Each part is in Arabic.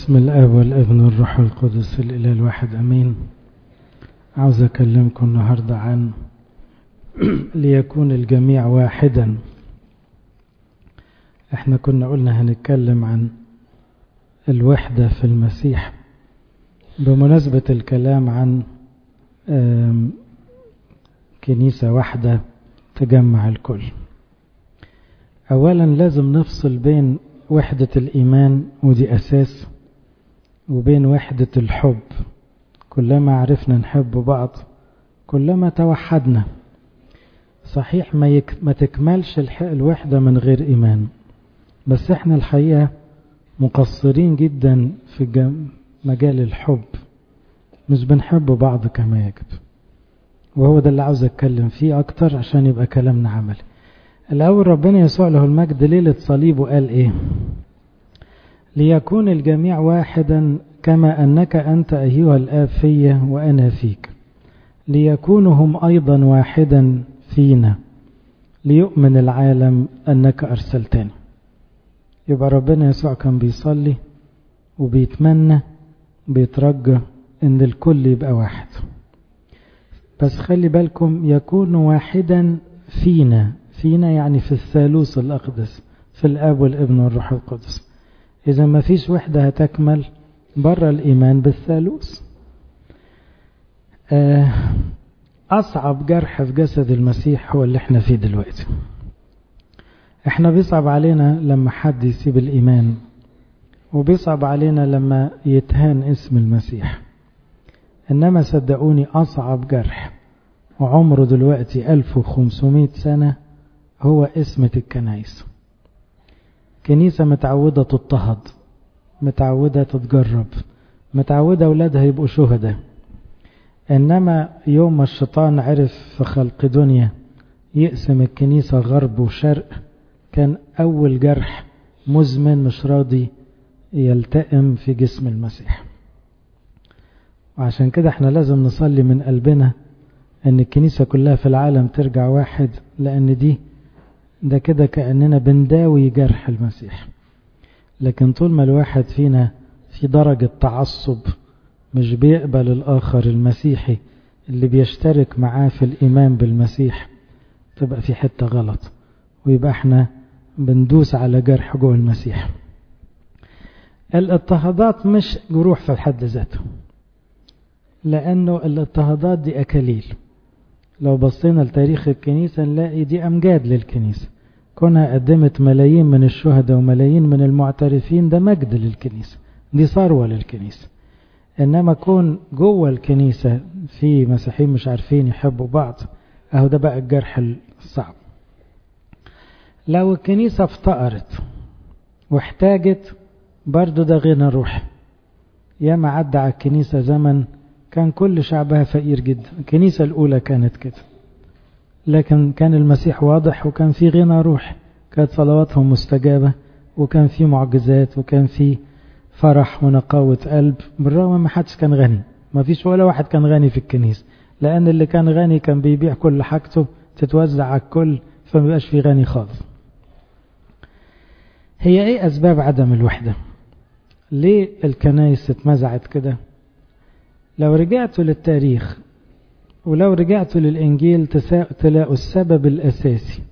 باسم الاب والابن والروح القدس الاله الواحد امين. عاوز اكلمكم النهارده عن ليكون الجميع واحدا. احنا كنا قلنا هنتكلم عن الوحدة في المسيح بمناسبة الكلام عن كنيسة واحدة تجمع الكل. اولا لازم نفصل بين وحدة الايمان ودي اساس، وبين وحدة الحب. كلما عرفنا نحب بعض كلما توحدنا. صحيح ما تكملش الوحدة من غير ايمان، بس احنا الحقيقة مقصرين جدا في مجال الحب، مش بنحب بعض كما يجب، وهو ده اللي عاوز اتكلم فيه اكتر عشان يبقى كلامنا عملي. الاول ربنا يسوع له المجد ليلة صليبه قال ايه؟ ليكون الجميع واحدا كما انك انت ايها الاب في وانا فيك، ليكونوا هم ايضا واحدا فينا، ليؤمن العالم انك ارسلتني. يبقى ربنا يسوع كان بيصلي وبيتمنى بيترجى ان الكل يبقى واحد، بس خلي بالكم يكون واحدا فينا. فينا يعني في الثالوث الأقدس، في الآب والابن والروح القدس. إذا ما فيش وحدة هتكمل بره الإيمان بالثالوث. أصعب جرح في جسد المسيح هو اللي احنا فيه دلوقتي. احنا بيصعب علينا لما حد يسيب الإيمان، وبيصعب علينا لما يتهان اسم المسيح. إنما صدقوني أصعب جرح وعمره دلوقتي 1500 سنة هو اسمة الكنائس. كنيسة متعودة تضطهد، متعودة تتجرب، متعودة أولادها يبقوا شهداء. إنما يوم ما الشيطان عرف في خلق دنيا يقسم الكنيسة غرب وشرق، كان أول جرح مزمن مش راضي يلتئم في جسم المسيح. وعشان كده احنا لازم نصلي من قلبنا ان الكنيسة كلها في العالم ترجع واحد، لان ده كده كأننا بنداوي جرح المسيح. لكن طول ما الواحد فينا في درجة تعصب، مش بيقبل الآخر المسيحي اللي بيشترك معاه في الإيمان بالمسيح، تبقى في حتة غلط، ويبقى احنا بندوس على جرح جوه المسيح. الاضطهادات مش جروح في حد ذاته، لأنه الاضطهادات دي أكاليل. لو بصينا لتاريخ الكنيسة نلاقي دي أمجاد للكنيسة. كونها قدمت ملايين من الشهداء وملايين من المعترفين، ده مجد للكنيسة، دي ثروة للكنيسة. إنما كون جوه الكنيسة في مسيحيين مش عارفين يحبوا بعض، أهو ده بقى الجرح الصعب. لو الكنيسة افتقرت واحتاجت، برضو ده غنى روحي. ياما عدى على الكنيسة زمن كان كل شعبها فقير جدا، الكنيسة الأولى كانت كده، لكن كان المسيح واضح وكان في غنى روح، كانت صلواتهم مستجابة، وكان في معجزات، وكان في فرح ونقاوة قلب، بالرغم ما حدش كان غني. ما فيش ولا واحد كان غني في الكنيسة، لأن اللي كان غني كان بيبيع كل حاجته تتوزع على الكل، فما بيبقاش في غني خالص. هي ايه أسباب عدم الوحدة؟ ليه الكنائس اتمزعت كده؟ لو رجعتوا للتاريخ ولو رجعتوا للإنجيل تلاقوا السبب الأساسي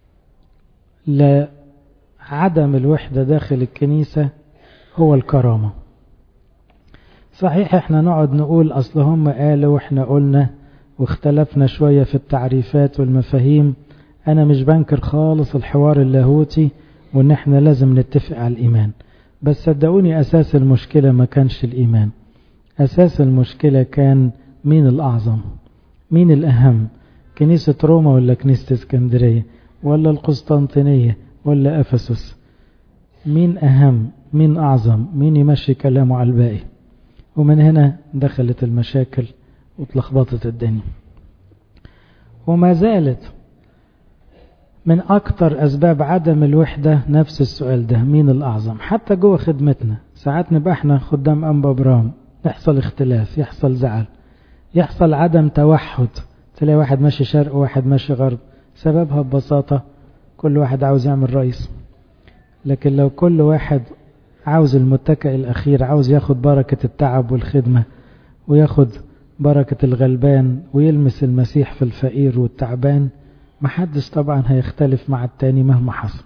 لعدم الوحدة داخل الكنيسة هو الكرامة. صحيح احنا نقعد نقول أصل هم قالوا واحنا قلنا واختلفنا شوية في التعريفات والمفاهيم. أنا مش بنكر خالص الحوار اللاهوتي وإن احنا لازم نتفق على الإيمان، بس صدقوني أساس المشكلة ما كانش الإيمان. أساس المشكلة كان مين الأعظم، مين الأهم، كنيسة روما ولا كنيسة اسكندرية ولا القسطنطينية ولا أفسس؟ مين أهم، مين أعظم، مين يمشي كلامه على الباقي؟ ومن هنا دخلت المشاكل وتلخبطت الدنيا. وما زالت من أكتر أسباب عدم الوحدة نفس السؤال ده، مين الأعظم. حتى جوه خدمتنا ساعات نبقى احنا خدام أنبا برام، يحصل اختلاف، يحصل زعل، يحصل عدم توحد. تلاقي واحد ماشي شرق وواحد ماشي غرب، سببها ببساطة كل واحد عاوز يعمل رئيس. لكن لو كل واحد عاوز المتكئ الأخير، عاوز ياخد بركة التعب والخدمة وياخد بركة الغلبان ويلمس المسيح في الفقير والتعبان. محدش طبعا هيختلف مع التاني مهما حصل.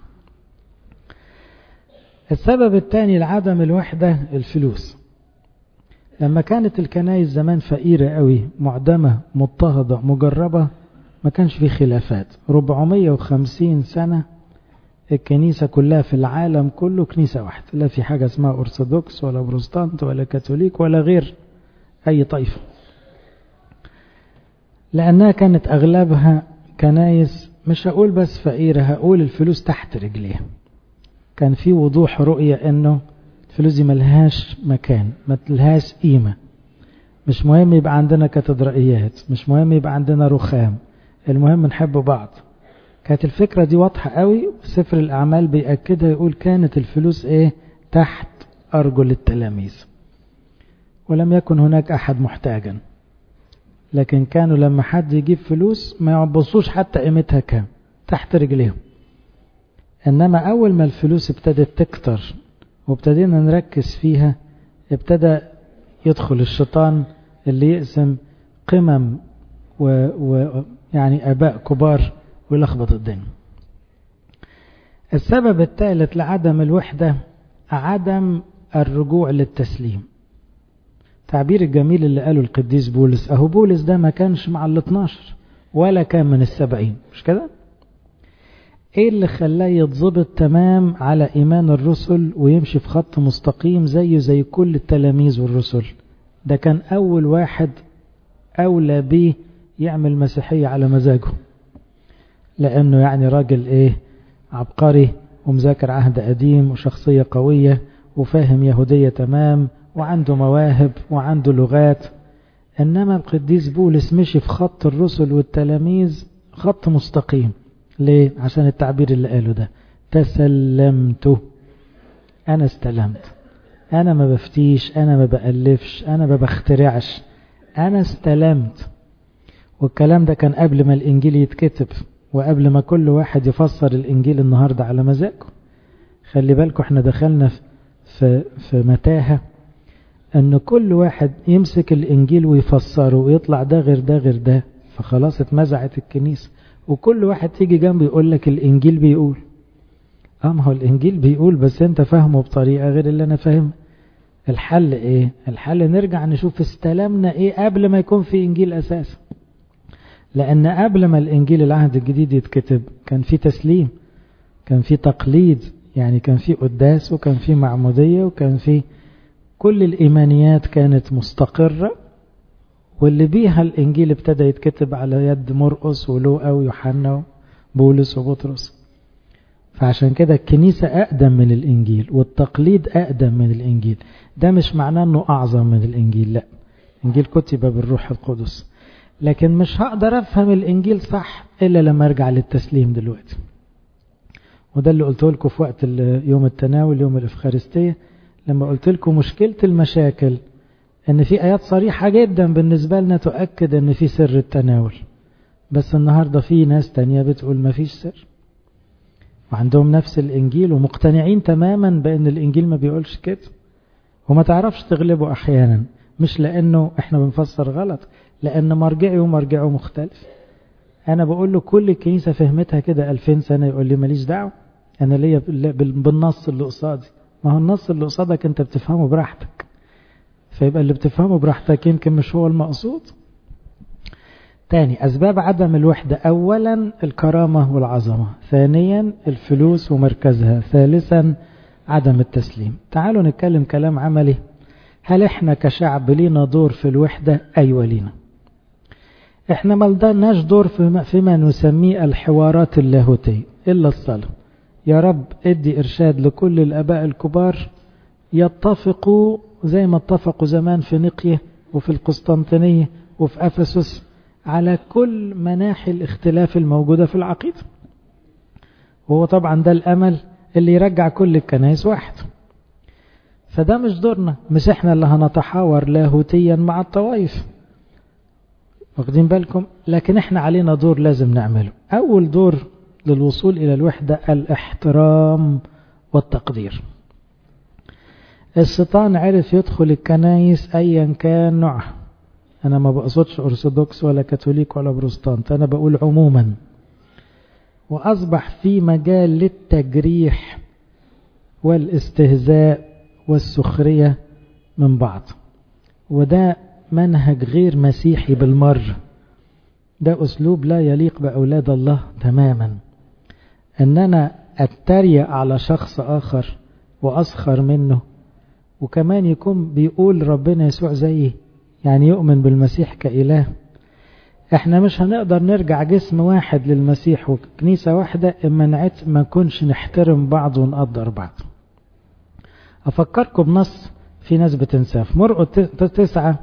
السبب الثاني لعدم الوحدة الفلوس. لما كانت الكنائس زمان فقيرة قوي، معدمة، مضطهدة، مجربة، ما كانش في خلافات. 450 سنة الكنيسة كلها في العالم كله كنيسة واحدة، لا في حاجة اسمها أرثوذكس ولا بروتستانت ولا كاثوليك ولا غير أي طائفة، لأنها كانت أغلبها كنايس، مش هقول بس فقيرة، هقول الفلوس تحت رجليها. كان في وضوح رؤية أنه الفلوس دي ملهاش مكان، ملهاش قيمة. مش مهم يبقى عندنا كاتدرائيات، مش مهم يبقى عندنا رخام، المهم نحب بعض. كانت الفكرة دي واضحة قوي. سفر الأعمال بيأكدها، يقول كانت الفلوس تحت أرجل التلاميذ، ولم يكن هناك أحد محتاجا، لكن كانوا لما حد يجيب فلوس ما يعبصوش حتى قيمتها كام، تحت رجليهم. إنما أول ما الفلوس ابتدت تكتر وابتدينا نركز فيها، ابتدى يدخل الشيطان اللي يقسم قمم ويعني آباء كبار ويلخبط الدنيا. السبب الثالث لعدم الوحدة عدم الرجوع للتسليم. تعبير الجميل اللي قاله القديس بولس، أهو بولس ده ما كانش مع ال12 ولا كان من ال70، مش كده؟ ايه اللي خلاه يتضبط تمام على ايمان الرسل ويمشي في خط مستقيم زي كل التلاميذ والرسل؟ ده كان اول واحد اولى بيه يعمل مسيحية على مزاجه، لانه يعني راجل عبقري ومذاكر عهد قديم وشخصية قوية وفاهم يهودية تمام وعنده مواهب وعنده لغات. انما القديس بولس مشي في خط الرسل والتلاميذ، خط مستقيم. ليه؟ عشان التعبير اللي قاله ده، تسلمته. انا استلمت، انا ما بفتيش، انا ما بألفش، انا ما بخترعش، انا استلمت. والكلام ده كان قبل ما الانجيل يتكتب، وقبل ما كل واحد يفسر الانجيل النهاردة على مزاجه. خلي بالكم احنا دخلنا في متاهة ان كل واحد يمسك الانجيل ويفسره ويطلع ده غير ده غير ده، فخلاص اتمزعت الكنيسة. وكل واحد تيجي جنبه يقول لك الانجيل بيقول، ما هو الانجيل بيقول بس انت فاهمه بطريقة غير اللي انا فاهم. الحل الحل نرجع نشوف استلمنا قبل ما يكون في انجيل اساسا. لان قبل ما الانجيل العهد الجديد يتكتب كان في تسليم، كان في تقليد، يعني كان في قداس وكان في معمودية وكان في كل الايمانيات كانت مستقرة، واللي بيها الانجيل ابتدى يتكتب على يد مرقس ولوقا ويوحنا وبولس وبطرس. فعشان كده الكنيسة اقدم من الانجيل والتقليد اقدم من الانجيل. ده مش معناه انه اعظم من الانجيل، لا، الانجيل كتب بالروح القدس، لكن مش هقدر افهم الانجيل صح الا لما ارجع للتسليم دلوقتي. وده اللي قلته لكم في وقت يوم التناول، يوم الافخارستية، لما قلت لكم مشكلة المشاكل ان في ايات صريحة جدا بالنسبة لنا تؤكد ان في سر التناول، بس النهاردة في ناس تانية بتقول ما فيش سر، وعندهم نفس الانجيل ومقتنعين تماما بان الانجيل ما بيقولش كده، وما تعرفش تغلبه احيانا، مش لانه احنا بنفسر غلط، لان مرجعي ومرجعه مختلف. انا بقول له كل الكنيسة فهمتها كده 2000 سنة، يقول لي ماليش دعوة، انا ليا بالنص اللي قصادي. ما هو النص اللي قصادك انت بتفهمه براحتك، فيبقى اللي بتفهمه براحتك يمكن مش هو المقصود. تاني أسباب عدم الوحدة، أولا الكرامة والعظمة، ثانيا الفلوس ومركزها، ثالثا عدم التسليم. تعالوا نتكلم كلام عملي. هل احنا كشعب لينا دور في الوحدة؟ أيوة لينا. احنا ما لديناش دور فيما نسميه الحوارات اللاهوتية إلا الصلاة. يا رب ادي إرشاد لكل الآباء الكبار يتفقوا زي ما اتفقوا زمان في نقية وفي القسطنطينية وفي أفسس على كل مناحي الاختلاف الموجودة في العقيدة. وهو طبعا ده الأمل اللي يرجع كل الكنائس واحد. فده مش دورنا، مش احنا اللي هنتحاور لاهوتيا مع الطوائف، واخدين بالكم؟ لكن احنا علينا دور لازم نعمله. أول دور للوصول إلى الوحدة الاحترام والتقدير. الشيطان عرف يدخل الكنايس ايا كان نوعها. انا ما بقصدش ارثوذكس ولا كاثوليك ولا بروتستانت، انا بقول عموما. واصبح في مجال للتجريح والاستهزاء والسخرية من بعض، وده منهج غير مسيحي بالمرة. ده أسلوب لا يليق بأولاد الله تماما، أن أنا أتريق على شخص آخر وأسخر منه، وكمان يكون بيقول ربنا يسوع زيه، يعني يؤمن بالمسيح كإله. احنا مش هنقدر نرجع جسم واحد للمسيح وكنيسة واحدة إما ما نكونش نحترم بعض ونقدر بعض. أفكركم بنص في ناس بتنساه. في مرقس 9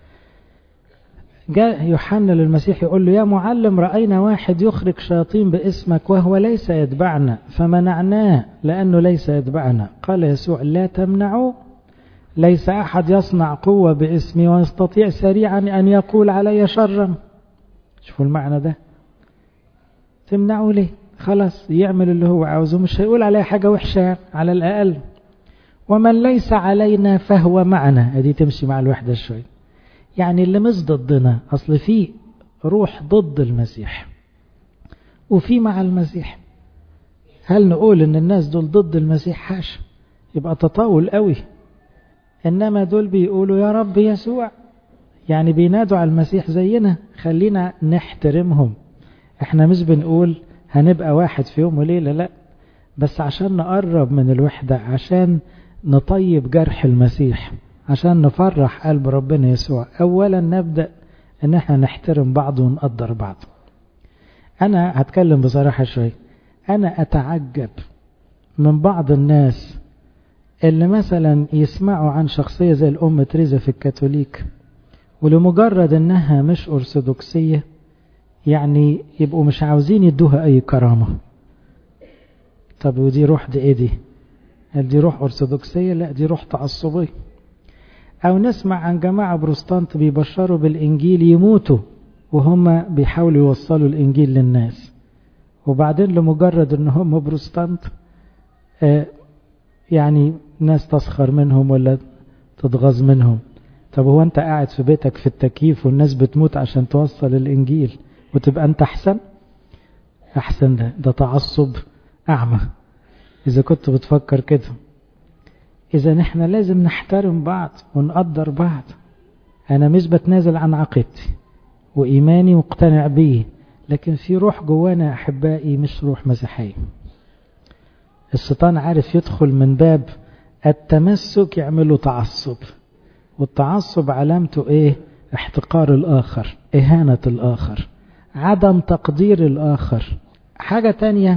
جاء يوحنا للمسيح يقول له: يا معلم، رأينا واحد يخرج شياطين باسمك وهو ليس يتبعنا فمنعناه لأنه ليس يتبعنا. قال يسوع: لا تمنعوا، ليس أحد يصنع قوة باسمي ويستطيع سريعا أن يقول علي شرا. شوفوا المعنى ده. تمنعوا ليه؟ خلاص يعمل اللي هو عاوزه، مش هيقول عليه حاجة وحشة على الأقل. ومن ليس علينا فهو معنا. هذه تمشي مع الوحدة شوي، يعني اللي مش ضدنا. أصل في روح ضد المسيح وفي مع المسيح. هل نقول ان الناس دول ضد المسيح؟ حاشا، يبقى تطاول قوي. انما دول بيقولوا يا رب يسوع، يعني بينادوا على المسيح زينا. خلينا نحترمهم. احنا مش بنقول هنبقى واحد في يوم وليلة، لا، بس عشان نقرب من الوحدة، عشان نطيب جرح المسيح، عشان نفرح قلب ربنا يسوع. اولا نبدأ ان احنا نحترم بعض ونقدر بعض. انا هتكلم بصراحة شوي. انا اتعجب من بعض الناس اللي مثلا يسمعوا عن شخصية زي الأم تريزا في الكاثوليك، ولمجرد انها مش أرثوذكسية يعني يبقوا مش عاوزين يدوها اي كرامة. طب ودي روح دي ايه دي؟ هل دي روح أرثوذكسية؟ لا، دي روح تعصبية. او نسمع عن جماعة بروتستانت بيبشروا بالانجيل يموتوا وهم بيحاولوا يوصلوا الانجيل للناس، وبعدين لمجرد ان هم بروتستانت يعني ناس تسخر منهم ولا تتغاظ منهم. طب هو انت قاعد في بيتك في التكييف والناس بتموت عشان توصل الانجيل وتبقى انت احسن؟ احسن ده تعصب اعمى اذا كنت بتفكر كده. اذا احنا لازم نحترم بعض ونقدر بعض. انا مش بتنازل عن عقيدتي وايماني مقتنع بيه، لكن في روح جوانا احبائي مش روح مسيحية. الشيطان عارف يدخل من باب التمسك، يعمله تعصب، والتعصب علامته ايه؟ احتقار الاخر، اهانة الاخر، عدم تقدير الاخر. حاجة تانية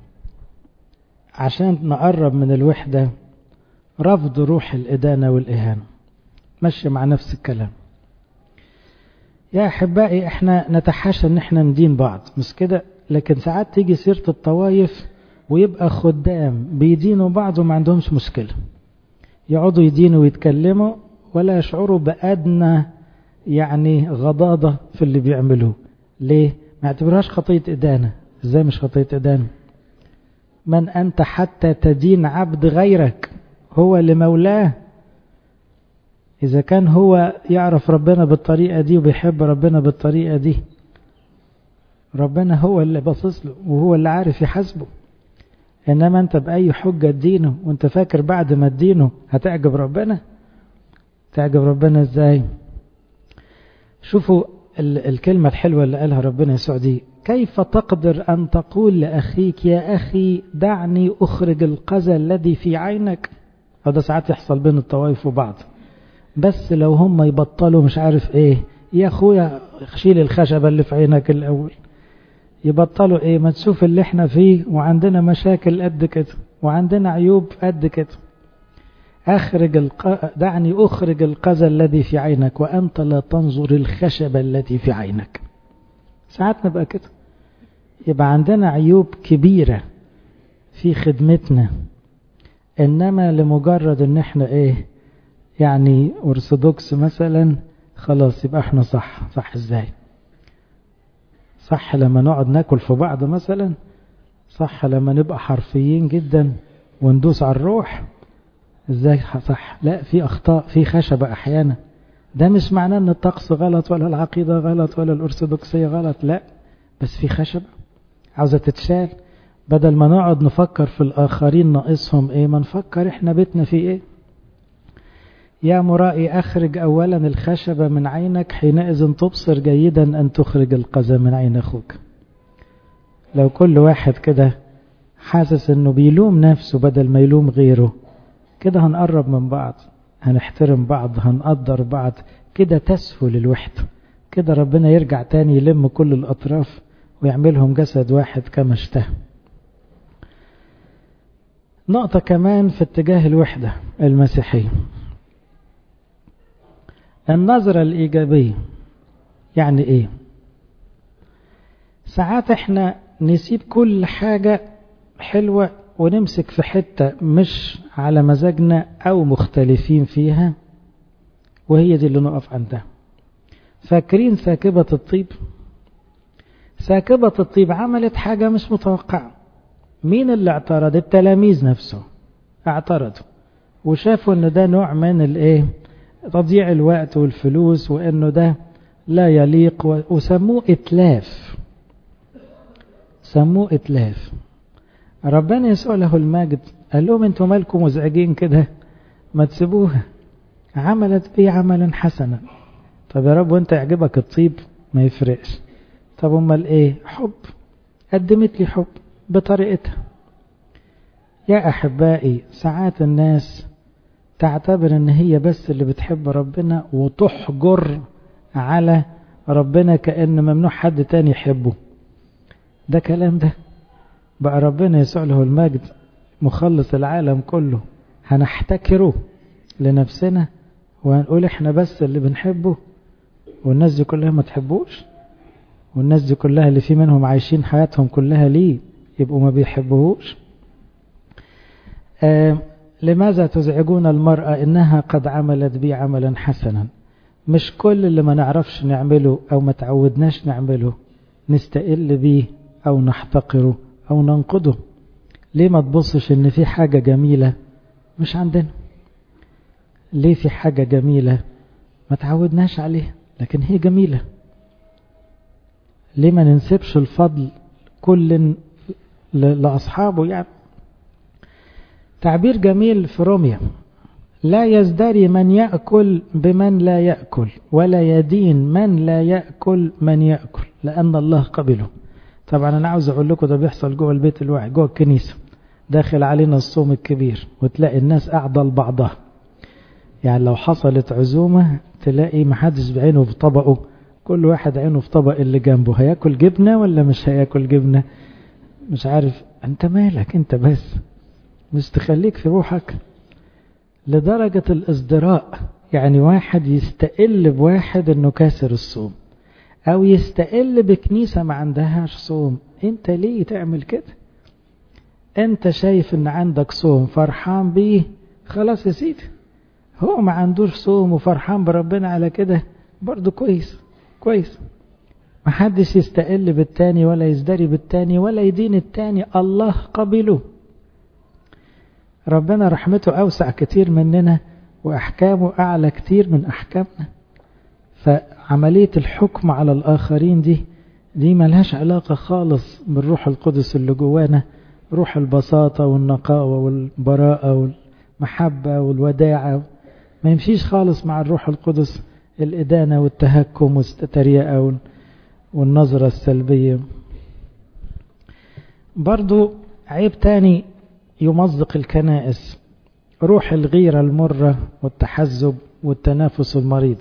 عشان نقرب من الوحدة، رفض روح الإدانة والإهانة. ماشي مع نفس الكلام. يا أحبائي احنا نتحاشى ان احنا ندين بعض، مش كده؟ لكن ساعات تيجي سيرة الطوائف ويبقى خدام بيدينوا بعض وما عندهمش مشكلة، يقعدوا يدينوا ويتكلموا ولا يشعروا بأدنى يعني غضاضة في اللي بيعملوه. ليه؟ ما اعتبرهاش خطية إدانة. ازاي مش خطية إدانة؟ من أنت حتى تدين عبد غيرك؟ هو اللي مولاه. إذا كان هو يعرف ربنا بالطريقة دي وبيحب ربنا بالطريقة دي، ربنا هو اللي باصص له وهو اللي عارف يحاسبه. إنما أنت بأي حجة تدينه وأنت فاكر بعد ما تدينه هتعجب ربنا؟ تعجب ربنا إزاي؟ شوفوا الكلمة الحلوة اللي قالها ربنا يسوع دي: كيف تقدر أن تقول لأخيك يا أخي دعني أخرج القذى الذي في عينك؟ هذا ساعات يحصل بين الطوائف وبعض، بس لو هم يبطلوا مش عارف ايه، يا اخويا شيل الخشبة اللي في عينك الأول. يبطلوا ايه؟ ما تشوف اللي احنا فيه وعندنا مشاكل قد كده وعندنا عيوب قد كده. دعني أخرج القذى الذي في عينك وأنت لا تنظر الخشبة التي في عينك. ساعات نبقى كده، يبقى عندنا عيوب كبيرة في خدمتنا، إنما لمجرد إن إحنا إيه يعني أرثوذكس مثلا خلاص يبقى إحنا صح. صح إزاي؟ صح لما نقعد ناكل في بعض مثلا، صح لما نبقى حرفيين جدا وندوس على الروح، ازاي صح؟ لا، في اخطاء، في خشبة احيانا. ده مش معناه ان الطقس غلط ولا العقيدة غلط ولا الارثوذكسية غلط، لا، بس في خشبة عاوزة تتشال. بدل ما نقعد نفكر في الاخرين ناقصهم ايه، ما نفكر احنا بيتنا في ايه. يا مرائي اخرج اولا الخشبة من عينك، حينئذ تبصر جيدا ان تخرج القذى من عين اخوك. لو كل واحد كده حاسس انه بيلوم نفسه بدل ما يلوم غيره، كده هنقرب من بعض، هنحترم بعض، هنقدر بعض، كده تسهل الوحدة. كده ربنا يرجع تاني يلم كل الأطراف ويعملهم جسد واحد كما اشتهى. نقطة كمان في اتجاه الوحدة المسيحية، النظرة الإيجابية. يعني إيه؟ ساعات احنا نسيب كل حاجة حلوة ونمسك في حتة مش على مزاجنا أو مختلفين فيها، وهي دي اللي نقف عندها. فاكرين ساكبة الطيب؟ ساكبة الطيب عملت حاجة مش متوقعة. مين اللي اعترض؟ التلاميذ نفسه اعترضوا وشافوا ان ده نوع من الايه، تضييع الوقت والفلوس، وانه ده لا يليق، وسموه اتلاف. سموه اتلاف. ربنا يسوع له المجد قال لهم انتوا مالكم مزعجين كده، ما تسيبوها، عملت بي عملا حسنا. طب يا رب وانت يعجبك الطيب؟ ما يفرقش. طب امال ايه؟ حب، قدمت لي حب بطريقتها. يا احبائي، ساعات الناس تعتبر ان هي بس اللي بتحب ربنا وتحجر على ربنا كأن ممنوع حد تاني يحبه. ده كلام ده بقى؟ ربنا يسوع له المجد مخلص العالم كله هنحتكره لنفسنا وهنقول احنا بس اللي بنحبه، والناس دي كلها ما تحبوش؟ والناس دي كلها اللي في منهم عايشين حياتهم كلها ليه يبقوا ما بيحبوهوش؟ لماذا تزعجون المرأة إنها قد عملت بي عملا حسنا؟ مش كل اللي ما نعرفش نعمله أو ما تعودناش نعمله نستقل بيه أو نحتقره أو ننقده. ليه ما تبصش إن في حاجة جميلة مش عندنا؟ ليه في حاجة جميلة ما تعودناش عليها لكن هي جميلة؟ ليه ما ننسبش الفضل كل لأصحابه؟ يعني تعبير جميل في روميا: لا يزدري من يأكل بمن لا يأكل، ولا يدين من لا يأكل من يأكل، لأن الله قبله. طبعا أنا عاوز أقول لكم ده بيحصل جوه البيت الواحد، جوه الكنيسة. داخل علينا الصوم الكبير وتلاقي الناس قاعدة لبعضها. يعني لو حصلت عزومة تلاقي محدش بعينه في طبقه، كل واحد عينه في طبق اللي جنبه. هياكل جبنة ولا مش هياكل جبنة؟ مش عارف. انت مالك انت بس؟ مش تخليك في روحك؟ لدرجة الازدراء. يعني واحد يستقل بواحد انه كاسر الصوم، او يستقل بكنيسة ما عندهاش صوم. انت ليه تعمل كده؟ انت شايف ان عندك صوم فرحان بيه، خلاص يا سيدي. هو ما عندوش صوم وفرحان بربنا على كده، برضو كويس كويس. ما حدش يستقل بالتاني ولا يزدري بالتاني ولا يدين التاني. الله قبله. ربنا رحمته أوسع كتير مننا وأحكامه أعلى كتير من أحكامنا. فعملية الحكم على الآخرين دي ملهاش علاقة خالص بالروح القدس اللي جوانا، روح البساطة والنقاوة والبراءة والمحبة والوداعة. ما يمشيش خالص مع الروح القدس الإدانة والتهكم والتريقة والنظرة السلبية. برضو عيب تاني يمزق الكنائس: روح الغيرة المرة والتحزب والتنافس المريض.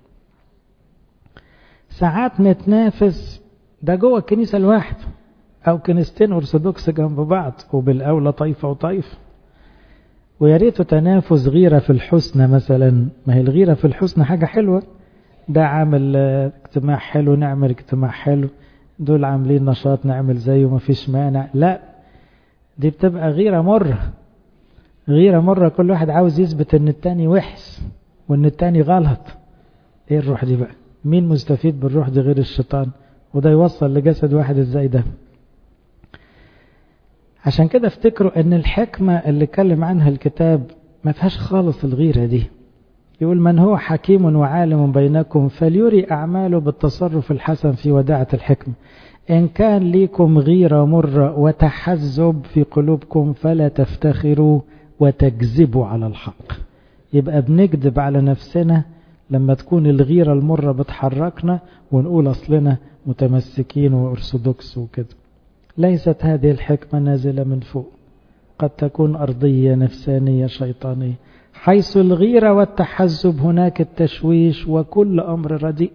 ساعات نتنافس، ده جوه الكنيسة الواحد أو كنيستين أرثوذكس جنب بعض، وبالأولى طائفة وطائفة. ويا ريت تنافس غيرة في الحسنى مثلا. ما هي الغيرة في الحسنى حاجة حلوة، ده عامل اجتماع حلو نعمل اجتماع حلو، دول عاملين نشاط نعمل زيه ما فيش مانع. لا، دي بتبقى غيرة مرة. غيرة مرة، كل واحد عاوز يثبت ان التاني وحش وان التاني غلط. ايه الروح دي بقى؟ مين مستفيد بالروح دي غير الشيطان؟ وده يوصل لجسد واحد ازاي ده؟ عشان كده افتكروا ان الحكمة اللي اتكلم عنها الكتاب ما فيهاش خالص الغيرة دي. يقول من هو حكيم وعالم بينكم فليري أعماله بالتصرف الحسن في وداعة الحكمة. إن كان ليكم غيرة مرة وتحزب في قلوبكم فلا تفتخروا وتكذبوا على الحق. يبقى بنكذب على نفسنا لما تكون الغيرة المرة بتحركنا ونقول أصلنا متمسكين وأرثوذكس وكده. ليست هذه الحكمة نازلة من فوق، قد تكون أرضية نفسانية شيطانية. حيث الغيرة والتحزب هناك التشويش وكل أمر رديء.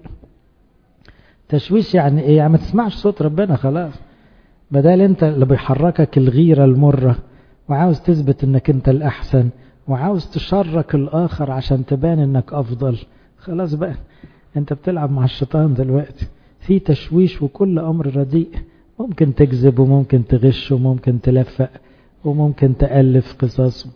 تشويش يعني إيه؟ يعني ما تسمعش صوت ربنا خلاص، بدل أنت اللي بيحركك الغيرة المرة وعاوز تثبت أنك أنت الأحسن وعاوز تشرك الآخر عشان تبان أنك أفضل. خلاص بقى أنت بتلعب مع الشيطان دلوقتي. في تشويش وكل أمر رديء، ممكن تكذب وممكن تغش وممكن تلفق وممكن تألف قصص.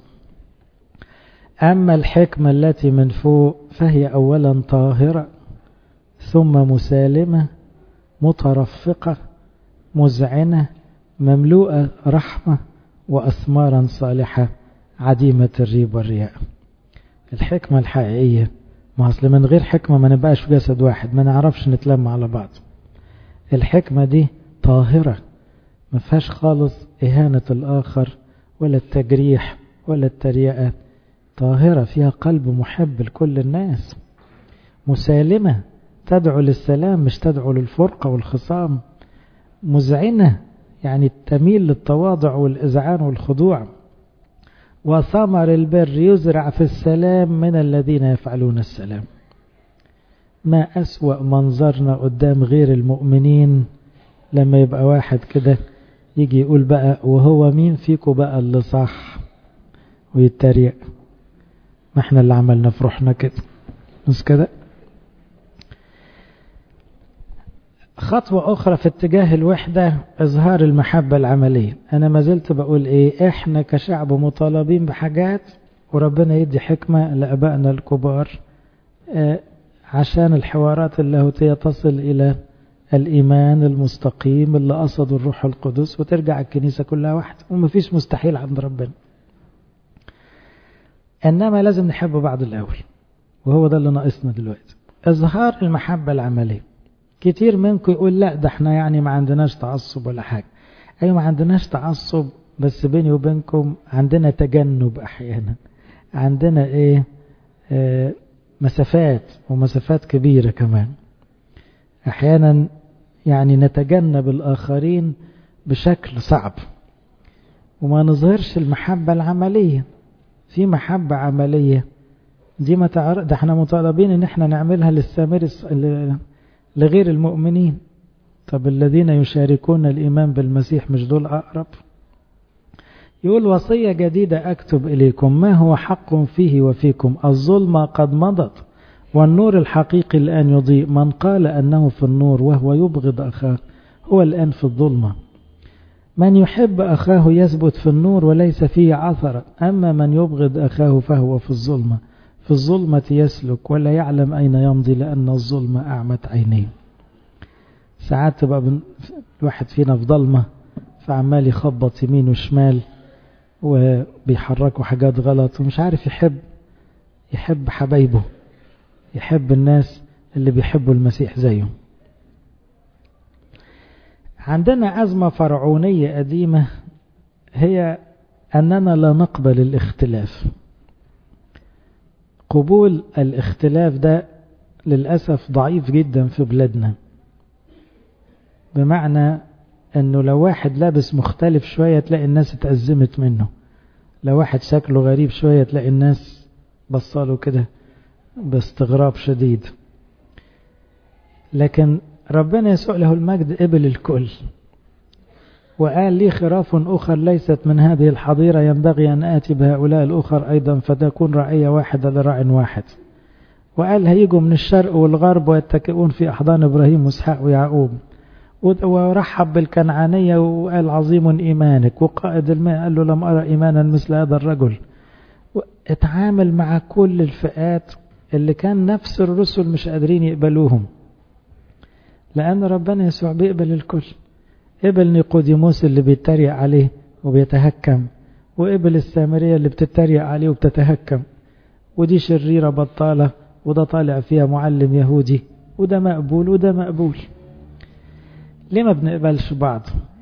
أما الحكمة التي من فوق فهي أولا طاهرة، ثم مسالمة، مترفقة، مذعنة، مملوءة رحمة وأثمارا صالحة، عديمة الريب والرياء. الحكمة الحقيقية، ما أصل من غير حكمة ما نبقاش في جسد واحد، ما نعرفش نتلم على بعض. الحكمة دي طاهرة، ما فيهاش خالص إهانة الآخر ولا التجريح ولا التريقة. طاهرة فيها قلب محب لكل الناس. مسالمة، تدعو للسلام مش تدعو للفرقة والخصام. مذعنة يعني تميل للتواضع والإذعان والخضوع. وثمر البر يزرع في السلام من الذين يفعلون السلام. ما أسوأ منظرنا قدام غير المؤمنين لما يبقى واحد كده يجي يقول بقى وهو مين فيكم بقى اللي صح ويتريق. ما احنا اللي عملنا في روحنا كده. بس كده خطوة أخرى في اتجاه الوحدة، إظهار المحبة العملية. أنا ما زلت بقول إيه، إحنا كشعب مطالبين بحاجات وربنا يدي حكمة لأبائنا الكبار عشان الحوارات اللاهوتية تصل إلى الإيمان المستقيم اللي قصده الروح القدس وترجع الكنيسة كلها واحدة. ومفيش مستحيل عند ربنا، إنما لازم نحب بعض الأول، وهو ده اللي ناقصنا دلوقتي، إظهار المحبة العملية. كتير منكم يقول لا ده احنا يعني ما عندناش تعصب ولا حاجة. أيوة ما عندناش تعصب، بس بيني وبينكم عندنا تجنب أحيانا، عندنا إيه مسافات ومسافات كبيرة كمان. أحيانا يعني نتجنب الآخرين بشكل صعب وما نظهرش المحبة العملية. في محبة عملية دي ما تعرف، ده احنا مطالبين ان احنا نعملها للسامر لغير المؤمنين. طب الذين يشاركون الإيمان بالمسيح مش دول أقرب؟ يقول وصية جديدة أكتب إليكم ما هو حق فيه وفيكم، الظلمة قد مضت والنور الحقيقي الآن يضيء. من قال أنه في النور وهو يبغض أخاه هو الآن في الظلمة. من يحب أخاه يثبت في النور وليس فيه عثرة، أما من يبغض أخاه فهو في الظلمة، في الظلمة يسلك ولا يعلم أين يمضي لأن الظلمة أعمت عينيه. ساعات تبقى الواحد فينا في ظلمة فعمال يخبط يمين وشمال وبيحركوا حاجات غلط ومش عارف يحب حبايبه، يحب الناس اللي بيحبوا المسيح زيه. عندنا أزمة فرعونية قديمة، هي أننا لا نقبل الاختلاف. قبول الاختلاف ده للأسف ضعيف جدا في بلادنا، بمعنى أنه لو واحد لابس مختلف شوية تلاقي الناس اتأزمت منه، لو واحد شكله غريب شوية تلاقي الناس بصاله كده باستغراب شديد. لكن ربنا يسوع له المجد قبل الكل وقال لي خراف أخر ليست من هذه الحظيرة ينبغي أن آتي بهؤلاء الأخر أيضا فتكون رعية واحدة لراع واحد. وقال هيجوا من الشرق والغرب ويتكئون في أحضان إبراهيم وإسحاق ويعقوب. ورحب بالكنعانية وقال عظيم إيمانك. وقائد الماء قال له لم أرى إيمانا مثل هذا الرجل. اتعامل مع كل الفئات اللي كان نفس الرسل مش قادرين يقبلوهم، لأن ربنا يسوع بيقبل الكل. قبل نيقوديموس اللي بيتريق عليه وبيتهكم وقبل السامرية اللي بتتريق عليه وبتتهكم، ودي شريرة بطالة، وده طالع فيها معلم يهودي، وده مقبول وده مقبول. ليه ما بنقبلش بعض؟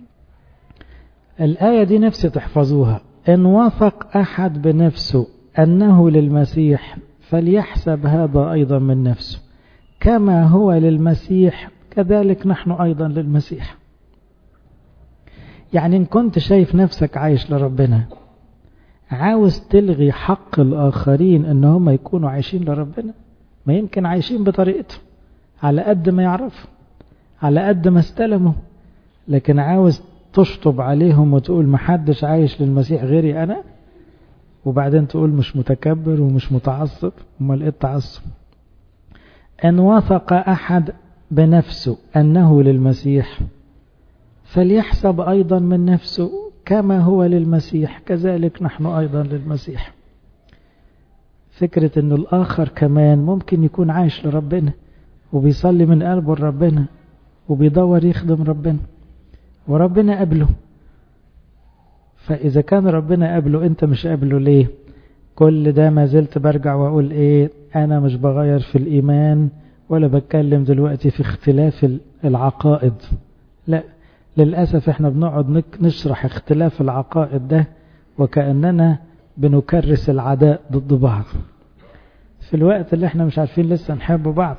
الآية دي نفسي تحفظوها. إن وثق أحد بنفسه أنه للمسيح فليحسب هذا أيضا من نفسه، كما هو للمسيح كذلك نحن أيضا للمسيح. يعني إن كنت شايف نفسك عايش لربنا، عاوز تلغي حق الآخرين إن هم يكونوا عايشين لربنا، ما يمكن عايشين بطريقتهم على قد ما يعرفوا، على قد ما استلموا، لكن عاوز تشطب عليهم وتقول محدش عايش للمسيح غيري أنا، وبعدين تقول مش متكبر ومش متعصب. امال ايه التعصب؟ ان وثق احد بنفسه انه للمسيح فليحسب ايضا من نفسه كما هو للمسيح كذلك نحن ايضا للمسيح. فكرة ان الاخر كمان ممكن يكون عايش لربنا وبيصلي من قلبه لربنا وبيدور يخدم ربنا وربنا قبله. فإذا كان ربنا قبله أنت مش قبله ليه؟ كل ده ما زلت برجع وأقول إيه؟ أنا مش بغير في الإيمان ولا بتكلم دلوقتي في اختلاف العقائد. لا، للأسف احنا بنقعد نشرح اختلاف العقائد ده وكأننا بنكرس العداء ضد بعض في الوقت اللي احنا مش عارفين لسه نحب بعض.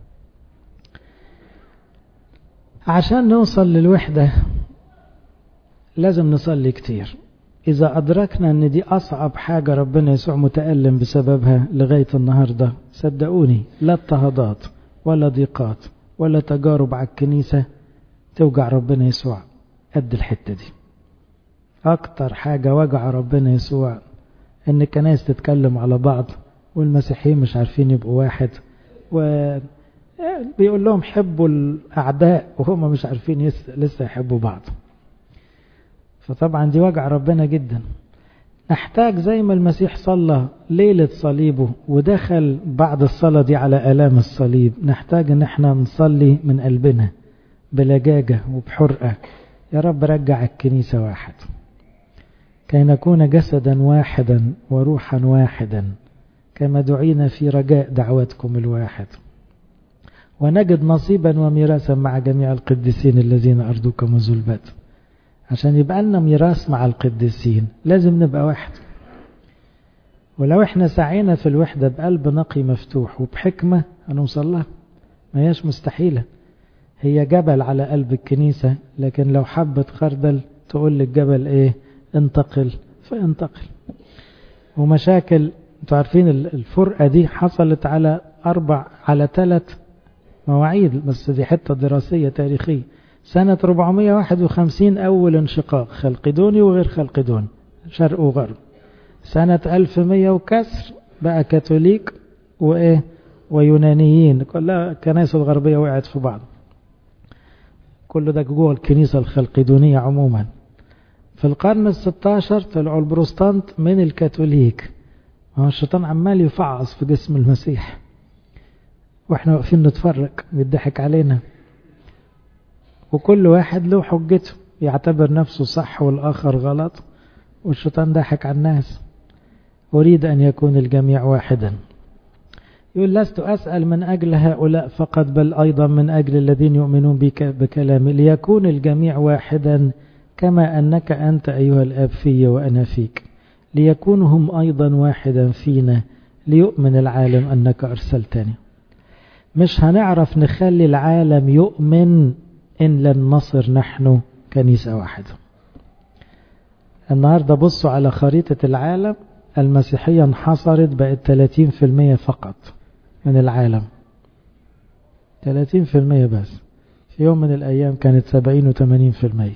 عشان نوصل للوحدة لازم نصلي كتير. إذا أدركنا أن دي أصعب حاجة ربنا يسوع متألم بسببها لغاية النهاردة، صدقوني لا اضطهادات ولا ضيقات ولا تجارب على الكنيسة توجع ربنا يسوع قد الحتة دي. أكتر حاجة وجع ربنا يسوع أن الكنائس تتكلم على بعض والمسيحيين مش عارفين يبقوا واحد، وبيقول لهم حبوا الأعداء وهم مش عارفين لسه يحبوا بعض. فطبعا دي وجع ربنا جدا. نحتاج زي ما المسيح صلى ليلة صليبه ودخل بعد الصلاة دي على آلام الصليب، نحتاج ان احنا نصلي من قلبنا بلجاجة وبحرقة. يا رب رجع الكنيسة واحد كي نكون جسدا واحدا وروحا واحدا كما دعينا في رجاء دعوتكم الواحد، ونجد نصيبا وميراثا مع جميع القديسين الذين أرضوك منذ البدء. عشان يبقى لنا ميراث مع القديسين لازم نبقى واحد. ولو احنا سعينا في الوحدة بقلب نقي مفتوح وبحكمة هنوصل لها، ما هيش مستحيلة. هي جبل على قلب الكنيسة، لكن لو حبة خردل تقول للجبل ايه؟ انتقل فانتقل. ومشاكل انتوا عارفين الفرقة دي حصلت على 3 مواعيد، بس دي حتة دراسية تاريخية. سنة 451 أول انشقاق خلقدوني وغير خلقدوني، شرق وغرب. سنة 1100 وكسر بقى كاثوليك وإيه ويونانيين، كلها الكنائس الغربية وقعت في بعض. كل ده جوه الكنيسة الخلقدونية عموما. في القرن ال16 طلعوا البروستانت من الكاثوليك. هو الشيطان عمال يفعص في جسم المسيح واحنا واقفين نتفرج بيضحك علينا، وكل واحد له حجته يعتبر نفسه صح والآخر غلط، والشيطان ضحك على الناس. أريد أن يكون الجميع واحدا. يقول لست أسأل من أجل هؤلاء فقط بل أيضا من أجل الذين يؤمنون بك بكلامي ليكون الجميع واحدا كما أنك أنت أيها الآب في وأنا فيك، ليكونوا هم أيضا واحدا فينا ليؤمن العالم أنك أرسلتني. مش هنعرف نخلي العالم يؤمن إن لن نصر نحن كنيسة واحدة. النهاردة بصوا على خريطة العالم، المسيحية انحصرت بقت 30% فقط من العالم، 30% بس. في يوم من الأيام كانت 70 و80%.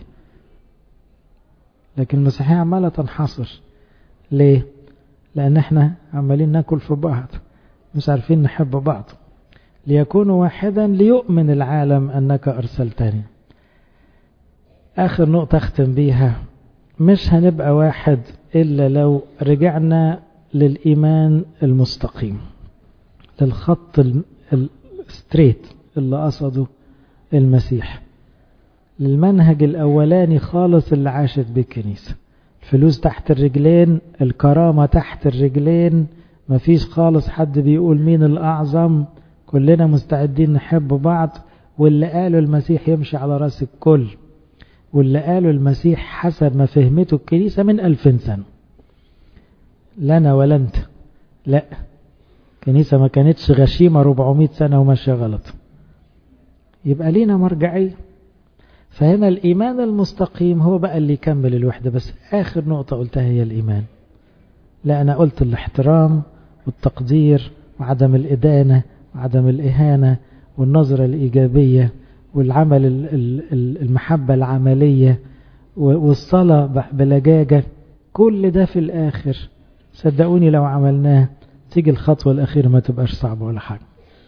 لكن المسيحية عمالة تنحصر. ليه؟ لأن احنا عمالين ناكل في بعض، مش عارفين نحب بعض. ليكونوا واحدا ليؤمن العالم أنك أرسلتني. آخر نقطة أختم بيها، مش هنبقى واحد إلا لو رجعنا للإيمان المستقيم، للخط الستريت اللي قصده المسيح، للمنهج الأولاني خالص اللي عاشت به الكنيسة. الفلوس تحت الرجلين، الكرامة تحت الرجلين، مفيش خالص حد بيقول مين الأعظم، كلنا مستعدين نحب بعض. واللي قاله المسيح يمشي على رأس الكل، واللي قاله المسيح حسب ما فهمته الكنيسة من 2000 سنة، لنا ولا انت. لا، الكنيسة ما كانتش غشيمة 400 سنة وماشية غلط. يبقى لينا مرجعية. فهنا الإيمان المستقيم هو بقى اللي يكمل الوحدة. بس آخر نقطة قلتها هي الإيمان. لا، أنا قلت الاحترام والتقدير وعدم الإدانة وعدم الإهانة والنظرة الإيجابية والعمل المحبة العملية والصلاة بلجاجة. كل ده في الآخر صدقوني لو عملناه تيجي الخطوة الأخيرة ما تبقاش صعبة ولا حاجة.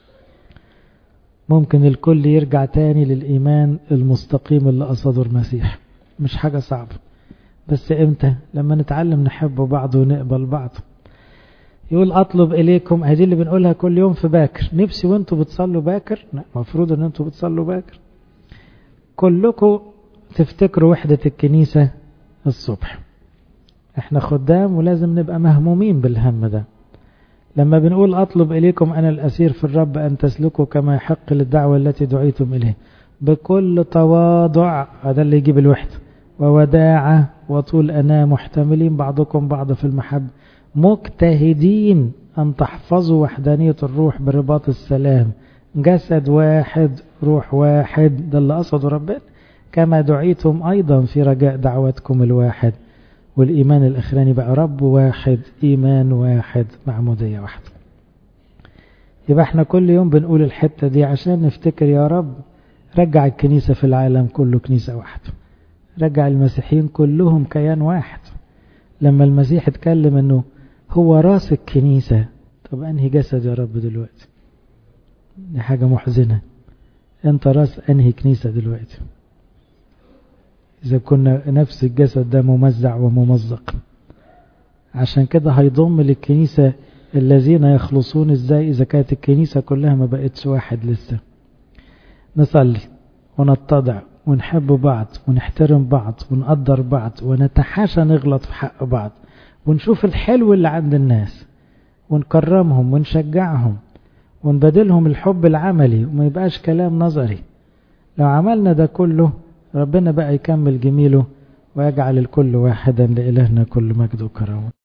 ممكن الكل يرجع تاني للإيمان المستقيم اللي قصده المسيح. مش حاجة صعبة. بس إمتى؟ لما نتعلم نحب بعض ونقبل بعض. يقول أطلب إليكم، هذه اللي بنقولها كل يوم في باكر. نفسي وانتوا بتصلوا باكر، مفروض ان انتوا بتصلوا باكر كلكم تفتكروا وحدة الكنيسة الصبح. احنا خدام ولازم نبقى مهمومين بالهم ده. لما بنقول أطلب إليكم أنا الأسير في الرب أن تسلكوا كما يحق للدعوة التي دعيتم إليه بكل تواضع، هذا اللي يجيب الوحدة، ووداعة وطول أنا محتملين بعضكم بعض في المحبة، مجتهدين أن تحفظوا وحدانية الروح برباط السلام، جسد واحد روح واحد، ده اللي قصده ربنا، كما دعيتم أيضا في رجاء دعوتكم الواحد. والإيمان الأخراني بقى رب واحد، إيمان واحد، معمودية واحدة. يبقى احنا كل يوم بنقول الحتة دي عشان نفتكر يا رب رجع الكنيسة في العالم كله كنيسة واحدة، رجع المسيحيين كلهم كيان واحد. لما المسيح اتكلم انه هو راس الكنيسة، طب انهي جسد يا رب دلوقتي؟ دي حاجة محزنة. انت راس انهي كنيسة دلوقتي إذا كنا نفس الجسد ده ممزع وممزق؟ عشان كده هيضم للكنيسة الذين يخلصون ازاي إذا كانت الكنيسة كلها ما بقتش واحد لسه؟ نصلي ونتضع ونحب بعض ونحترم بعض ونقدر بعض ونتحاشى نغلط في حق بعض، ونشوف الحلو اللي عند الناس ونكرمهم ونشجعهم ونبادلهم الحب العملي وما يبقاش كلام نظري. لو عملنا ده كله ربنا بقى يكمل جميله ويجعل الكل واحدا، لإلهنا كل مجد وكرامة.